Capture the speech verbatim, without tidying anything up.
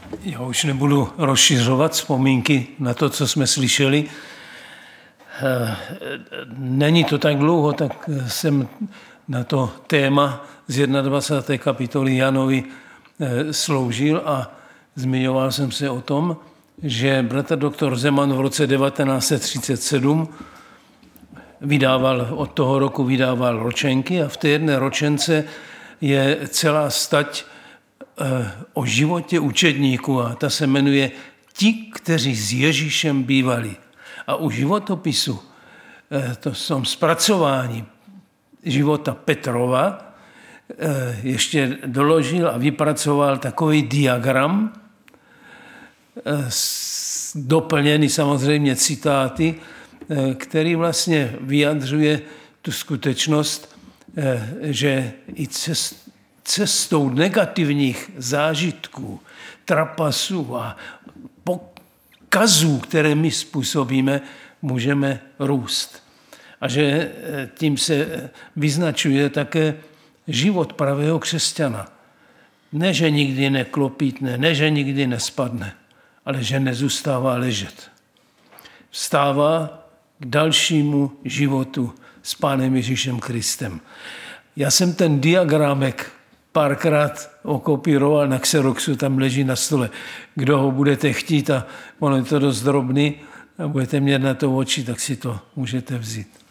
Já už nebudu rozšiřovat vzpomínky na to, co jsme slyšeli. Není to tak dlouho, tak jsem na to téma z dvacáté první kapitoly Janovi sloužil a zmiňoval jsem se o tom, že bratr doktor Zeman v roce devatenáct set třicet sedm vydával, od toho roku vydával ročenky a v té jedné ročence je celá stať o životě učedníků a ta se jmenuje Ti, kteří s Ježíšem bývali. A u životopisu, to jsou zpracování života Petrova, ještě doložil a vypracoval takový diagram, doplněný samozřejmě citáty, který vlastně vyjadřuje tu skutečnost, že i cestou negativních zážitků, trapasů a pokazů, které my způsobíme, můžeme růst. A že tím se vyznačuje také život pravého křesťana. Ne, že nikdy neklopítne, ne, že nikdy nespadne, ale že nezůstává ležet. Vstává k dalšímu životu s Pánem Ježíšem Kristem. Já jsem ten diagramek párkrát okopíroval na Xeroxu, tam leží na stole. Kdo ho budete chtít a ono je to dost drobný a budete mít na to oči, tak si to můžete vzít.